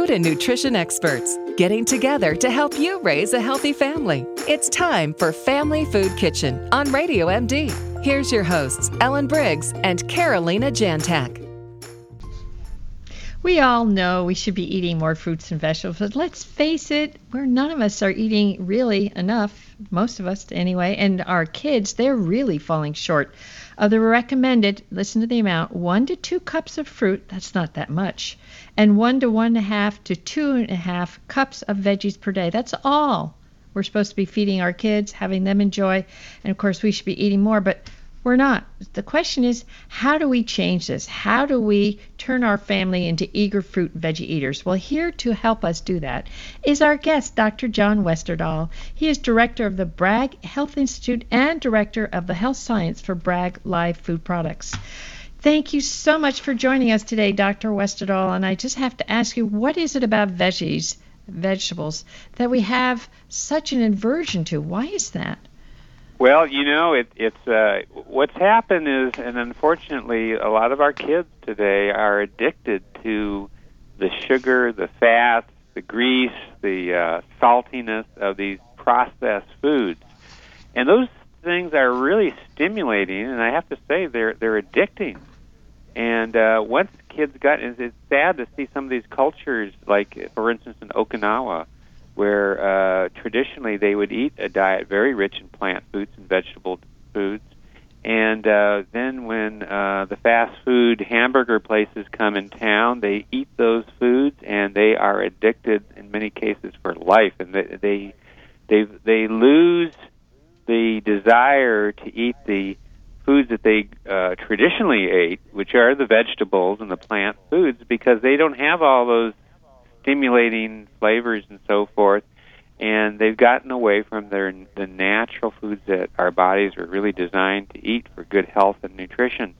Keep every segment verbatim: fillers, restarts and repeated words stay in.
food and nutrition experts, getting together to help you raise a healthy family. It's time for Family Food Kitchen on Radio M D. Here's your hosts, Ellen Briggs and Carolina Jantak. We all know we should be eating more fruits and vegetables, but let's face it, we're none of us are eating really enough, most of us anyway, and our kids, they're really falling short of the recommended, listen to the amount, one to two cups of fruit, that's not that much, and one to one and a half to two and a half cups of veggies per day. That's all we're supposed to be feeding our kids, having them enjoy, and of course we should be eating more, but we're not. The question is, how do we change this? How do we turn our family into eager fruit and veggie eaters? Well, here to help us do that is our guest, Doctor John Westerdahl. He is director of the Bragg Health Institute and director of the health science for Bragg Live Food Products. Thank you so much for joining us today, Doctor Westerdahl. And I just have to ask you, what is it about veggies, vegetables, that we have such an aversion to? Why is that? Well, you know, it, it's uh, what's happened is, and unfortunately, a lot of our kids today are addicted to the sugar, the fats, the grease, the uh, saltiness of these processed foods, and those things are really stimulating. And I have to say, they're they're addicting. And uh, once kids got, it's, it's sad to see some of these cultures, like for instance in Okinawa, where uh, traditionally they would eat a diet very rich in plant foods and vegetable foods. And uh, then when uh, the fast food hamburger places come in town, they eat those foods, and they are addicted in many cases for life. And they they they, they lose the desire to eat the foods that they uh, traditionally ate, which are the vegetables and the plant foods, because they don't have all those stimulating flavors and so forth, and they've gotten away from their the natural foods that our bodies are really designed to eat for good health and nutrition.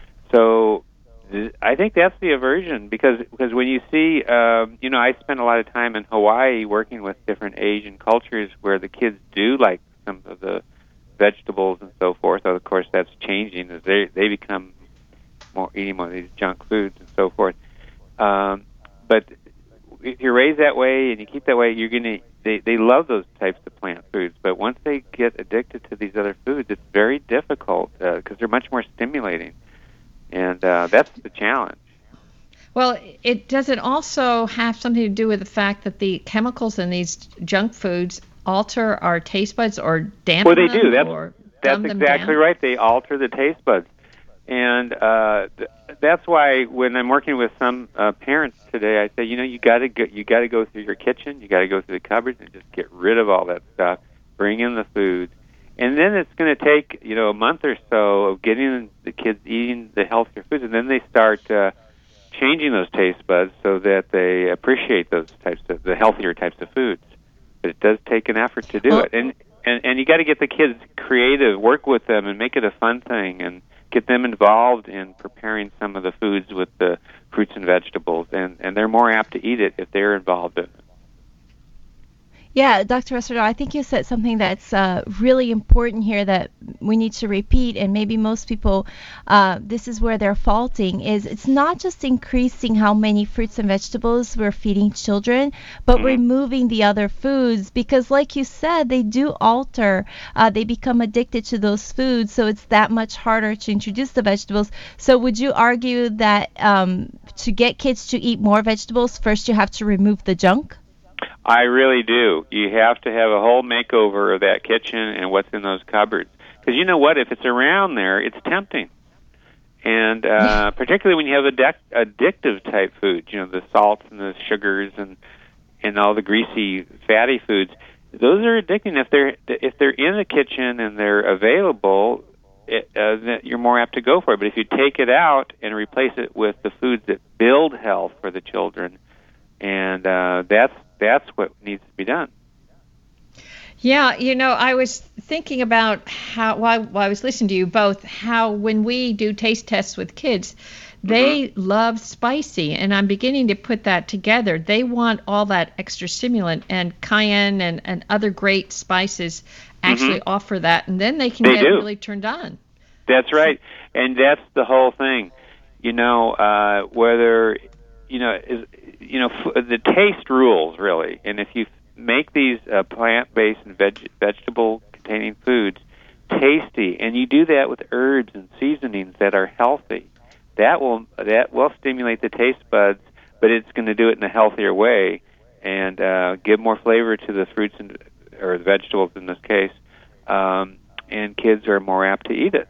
So th- I think that's the aversion, because because when you see, um, you know, I spent a lot of time in Hawaii working with different Asian cultures where the kids do like some of the vegetables and so forth. Of course, that's changing as they they become more eating more of these junk foods and so forth. Um, but if you're raised that way and you keep that way, you're gonna. They they love those types of plant foods, but once they get addicted to these other foods, it's very difficult because uh, they're much more stimulating, and uh, that's the challenge. Well, it does it also have something to do with the fact that the chemicals in these junk foods alter our taste buds or dampen well, they them? do. That's, or that's dumb them exactly down? right. They alter the taste buds. And uh, th- that's why when I'm working with some uh, parents today, I say, you know, you got to go, you got to go through your kitchen, you got to go through the cupboards, and just get rid of all that stuff. Bring in the food, and then it's going to take you know a month or so of getting the kids eating the healthier foods, and then they start uh, changing those taste buds so that they appreciate those types of the healthier types of foods. But it does take an effort to do well, it, and and and you got to get the kids creative, work with them, and make it a fun thing, and get them involved in preparing some of the foods with the fruits and vegetables, and, and they're more apt to eat it if they're involved in it. Yeah, Doctor Westerdahl, I think you said something that's uh, really important here that we need to repeat, and maybe most people, uh, this is where they're faulting, is it's not just increasing how many fruits and vegetables we're feeding children, but mm-hmm. removing the other foods, because like you said, they do alter, uh, they become addicted to those foods, so it's that much harder to introduce the vegetables. So would you argue that um, to get kids to eat more vegetables, first you have to remove the junk? I really do. You have to have a whole makeover of that kitchen and what's in those cupboards. Because you know what? If it's around there, it's tempting. And uh, particularly when you have addic- addictive type foods, you know, the salts and the sugars and and all the greasy, fatty foods, those are addicting. If they're if they're in the kitchen and they're available, it, uh, you're more apt to go for it. But if you take it out and replace it with the foods that build health for the children, and uh, that's That's what needs to be done. Yeah, you know, I was thinking about how, while, while I was listening to you both, how when we do taste tests with kids, they mm-hmm. love spicy, and I'm beginning to put that together. They want all that extra stimulant, and cayenne and, and other great spices actually mm-hmm. offer that, and then they can they get do. really turned on. That's right, and that's the whole thing. You know, uh, whether you know, is you know f- the taste rules really, and if you make these uh, plant-based and veg- vegetable-containing foods tasty, and you do that with herbs and seasonings that are healthy, that will that will stimulate the taste buds, but it's going to do it in a healthier way and uh, give more flavor to the fruits and or the vegetables in this case, um, and kids are more apt to eat it.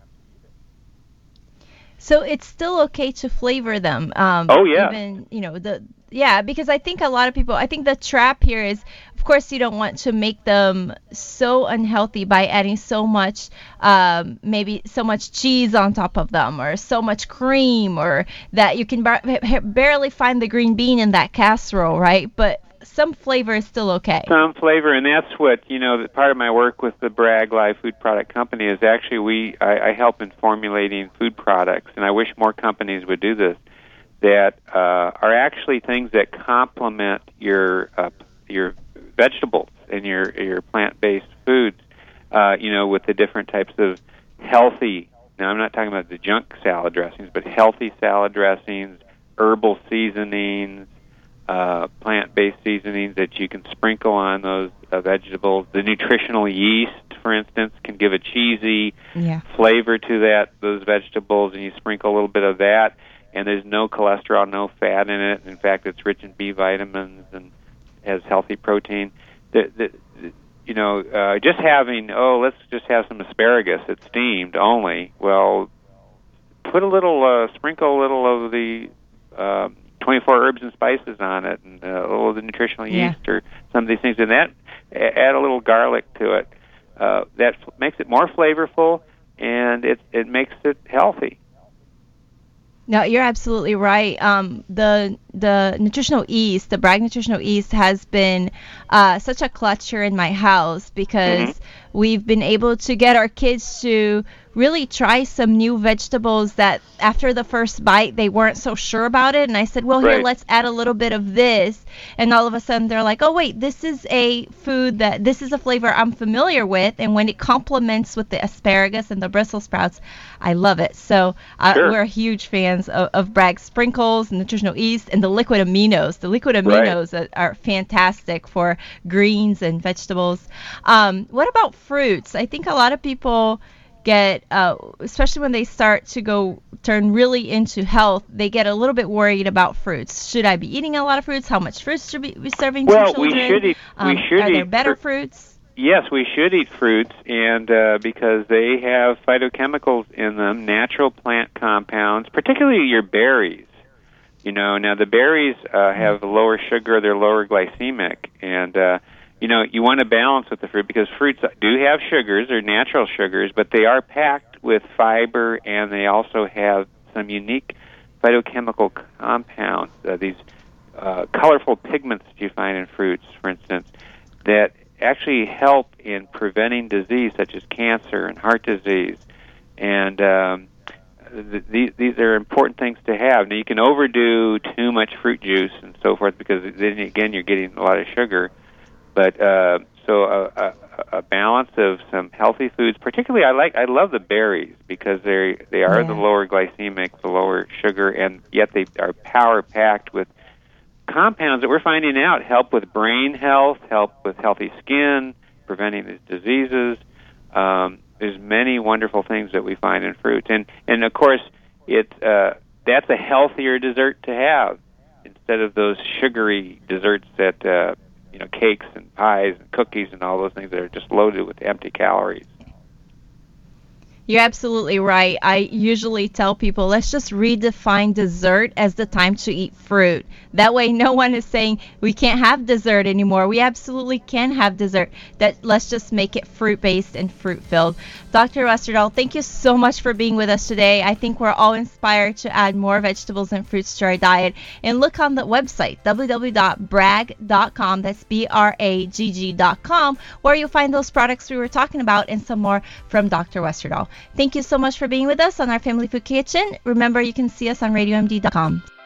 So it's still okay to flavor them. Um, oh yeah. Even you know the yeah, because I think a lot of people. I think the trap here is, of course, you don't want to make them so unhealthy by adding so much, um, maybe so much cheese on top of them, or so much cream, or that you can bar- barely find the green bean in that casserole, right? But some flavor is still okay. Some flavor, and that's what, you know, part of my work with the Bragg Live Food Product Company is actually we I, I help in formulating food products, and I wish more companies would do this, that uh, are actually things that complement your uh, your vegetables and your your plant-based foods, uh, you know, with the different types of healthy, now I'm not talking about the junk salad dressings, but healthy salad dressings, herbal seasonings, Uh, plant-based seasonings that you can sprinkle on those uh, vegetables. The nutritional yeast, for instance, can give a cheesy yeah. flavor to that those vegetables, and you sprinkle a little bit of that, and there's no cholesterol, no fat in it. In fact, it's rich in B vitamins and has healthy protein. The, the, the, you know, uh, just having, oh, let's just have some asparagus that's steamed only. Well, put a little, uh, sprinkle a little of the uh, twenty-four herbs and spices on it, and uh, a little of the nutritional yeast yeah. or some of these things, and that add a little garlic to it. Uh, that f- makes it more flavorful, and it it makes it healthy. No, you're absolutely right. Um, the the nutritional yeast, the Bragg nutritional yeast, has been uh, such a clutch here in my house because mm-hmm. we've been able to get our kids to really try some new vegetables that after the first bite they weren't so sure about it, and I said, well, right. here, let's add a little bit of this, and all of a sudden they're like, oh wait, this is a food that this is a flavor I'm familiar with, and when it complements with the asparagus and the Brussels sprouts, I love it. So uh, sure. we're huge fans of, of Bragg sprinkles, nutritional yeast, and the liquid aminos. The liquid aminos right. are, are fantastic for greens and vegetables. Um, what about fruits? I think a lot of people get, uh, especially when they start to go turn really into health, they get a little bit worried about fruits. Should I be eating a lot of fruits? How much fruits should we be serving well, to children? we should eat. Um, we should are there eat better fr- fruits? Yes, we should eat fruits, and uh, because they have phytochemicals in them, natural plant compounds, particularly your berries. You know, now the berries uh, have lower sugar; they're lower glycemic, and uh, you know, you want to balance with the fruit because fruits do have sugars, they're natural sugars, but they are packed with fiber, and they also have some unique phytochemical compounds, uh, these uh, colorful pigments that you find in fruits, for instance, that actually help in preventing disease such as cancer and heart disease. And um, th- these, these are important things to have. Now, you can overdo too much fruit juice and so forth because then, again, you're getting a lot of sugar. But uh, so a, a, a balance of some healthy foods, particularly I like I love the berries because they they are yeah. the lower glycemic, the lower sugar, and yet they are power packed with compounds that we're finding out help with brain health, help with healthy skin, preventing these diseases. Um, there's many wonderful things that we find in fruits, and and of course it's uh, that's a healthier dessert to have instead of those sugary desserts that. Uh, you know, cakes and pies and cookies and all those things that are just loaded with empty calories. You're absolutely right. I usually tell people, let's just redefine dessert as the time to eat fruit. That way no one is saying we can't have dessert anymore. We absolutely can have dessert. That let's just make it fruit-based and fruit-filled. Doctor Westerdahl, thank you so much for being with us today. I think we're all inspired to add more vegetables and fruits to our diet. And look on the website, w w w dot bragg dot com, that's B R A G G dot com, where you'll find those products we were talking about and some more from Doctor Westerdahl. Thank you so much for being with us on our Family Food Kitchen. Remember, you can see us on radio m d dot com.